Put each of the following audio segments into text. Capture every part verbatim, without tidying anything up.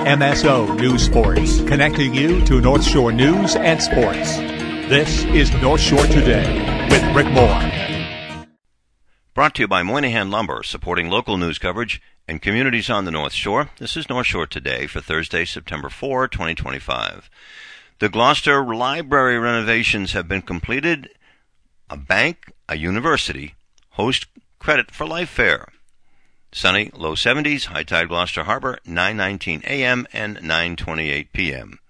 M S O News Sports, connecting you to North Shore news and sports. This is North Shore Today with Rick Moore. Brought to you by Moynihan Lumber, supporting local news coverage and communities on the North Shore. This is North Shore Today for Thursday, September fourth, twenty twenty-five. The Gloucester Library renovations have been completed. A bank, a university, host Credit for Life Fair. Sunny, low seventies, high tide Gloucester Harbor, nine nineteen a.m. and nine twenty-eight p.m.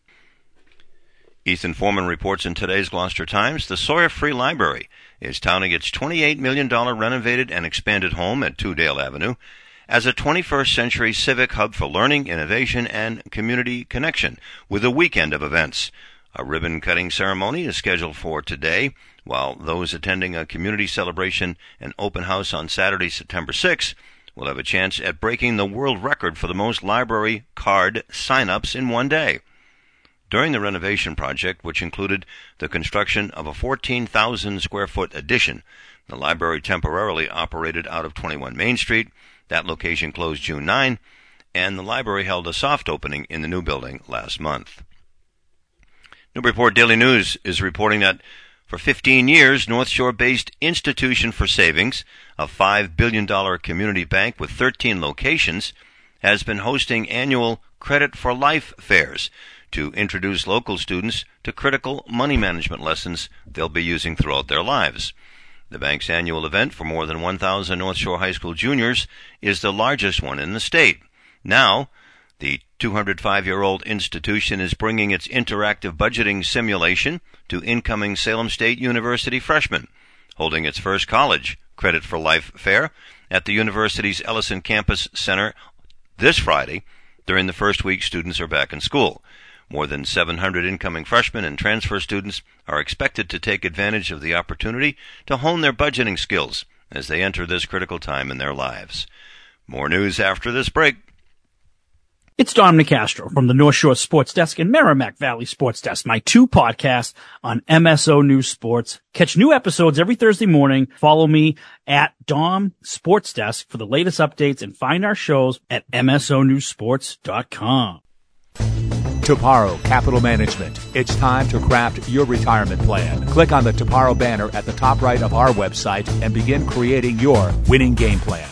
Ethan Foreman reports in today's Gloucester Times, the Sawyer Free Library is touting its twenty-eight million dollars renovated and expanded home at Two Dale Avenue as a twenty-first century civic hub for learning, innovation, and community connection, with a weekend of events. A ribbon-cutting ceremony is scheduled for today, while those attending a community celebration and open house on Saturday, September sixth, will have a chance at breaking the world record for the most library card sign-ups in one day. During the renovation project, which included the construction of a fourteen thousand square foot addition, the library temporarily operated out of twenty-one Main Street. That location closed June ninth, and the library held a soft opening in the new building last month. Newburyport Daily News is reporting that for fifteen years, North Shore-based Institution for Savings, a five billion dollars community bank with thirteen locations, has been hosting annual Credit for Life fairs to introduce local students to critical money management lessons they'll be using throughout their lives. The bank's annual event for more than one thousand North Shore High School juniors is the largest one in the state. Now, the two hundred five year old institution is bringing its interactive budgeting simulation to incoming Salem State University freshmen, holding its first college Credit for Life fair at the university's Ellison Campus Center this Friday. During the first week students are back in school. More than seven hundred incoming freshmen and transfer students are expected to take advantage of the opportunity to hone their budgeting skills as they enter this critical time in their lives. More news after this break. It's Dom Nicastro from the North Shore Sports Desk and Merrimack Valley Sports Desk, my two podcasts on M S O News Sports. Catch new episodes every Thursday morning. Follow me at Dom Sports Desk for the latest updates and find our shows at M S O news sports dot com. Toparo Capital Management. It's time to craft your retirement plan. Click on the Toparo banner at the top right of our website and begin creating your winning game plan.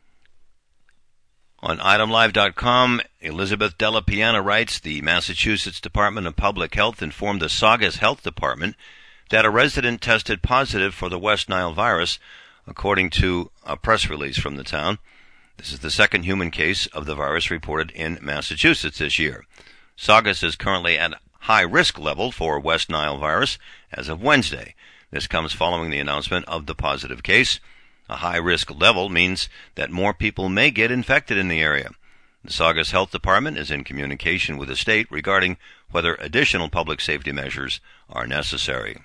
On item live dot com, Elizabeth Della Piana writes, the Massachusetts Department of Public Health informed the Saugus Health Department that a resident tested positive for the West Nile virus, according to a press release from the town. This is the second human case of the virus reported in Massachusetts this year. Saugus is currently at high risk level for West Nile virus as of Wednesday. This comes following the announcement of the positive case. A high risk level means that more people may get infected in the area. The Saugus Health Department is in communication with the state regarding whether additional public safety measures are necessary.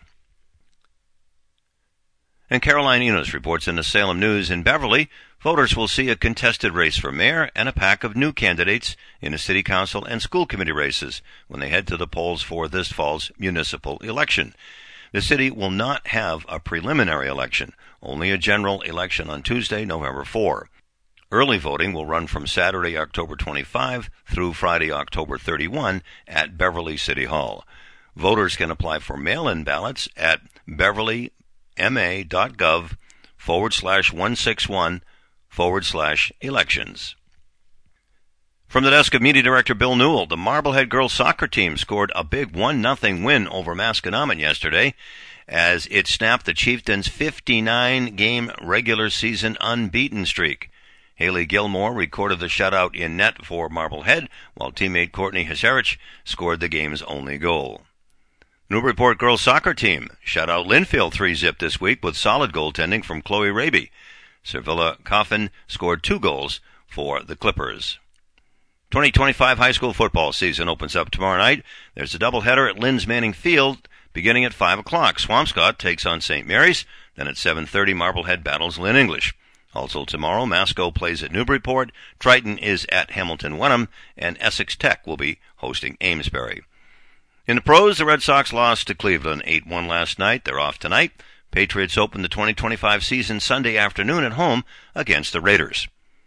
And Caroline Enos reports in the Salem News, in Beverly, voters will see a contested race for mayor and a pack of new candidates in the city council and school committee races when they head to the polls for this fall's municipal election. The city will not have a preliminary election, only a general election on Tuesday, November fourth. Early voting will run from Saturday, October twenty-fifth through Friday, October thirty-first at Beverly City Hall. Voters can apply for mail-in ballots at beverlyma.gov forward slash 161 forward slash elections. From the desk of Media Director Bill Newell, the Marblehead girls soccer team scored a big one nothing win over Masconomet yesterday as it snapped the Chieftains' fifty-nine game regular season unbeaten streak. Haley Gilmore recorded the shutout in net for Marblehead, while teammate Courtney Haserich scored the game's only goal. Newburyport girls soccer team shut out Linfield three zip this week with solid goaltending from Chloe Raby. Servilla Coffin scored two goals for the Clippers. twenty twenty-five high school football season opens up tomorrow night. There's a doubleheader at Lynn's Manning Field beginning at five o'clock. Swampscott takes on Saint Mary's. Then at seven thirty, Marblehead battles Lynn English. Also tomorrow, Masco plays at Newburyport, Triton is at Hamilton Wenham, and Essex Tech will be hosting Amesbury. In the pros, the Red Sox lost to Cleveland eight one last night. They're off tonight. Patriots open the twenty twenty-five season Sunday afternoon at home against the Raiders.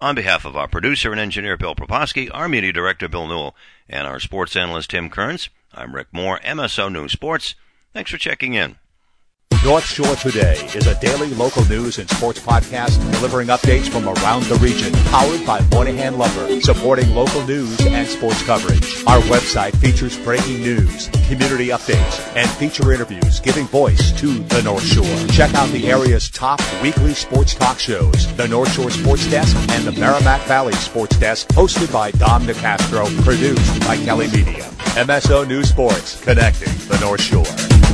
On behalf of our producer and engineer, Bill Proposki, our media director, Bill Newell, and our sports analyst, Tim Kearns, I'm Rick Moore, M S O News Sports. Thanks for checking in. North Shore Today is a daily local news and sports podcast delivering updates from around the region, powered by Moynihan Lumber, supporting local news and sports coverage. Our website features breaking news, community updates, and feature interviews giving voice to the North Shore. Check out the area's top weekly sports talk shows, the North Shore Sports Desk and the Merrimack Valley Sports Desk, hosted by Dom DeCastro, produced by Kelly Media. M S O News Sports, connecting the North Shore.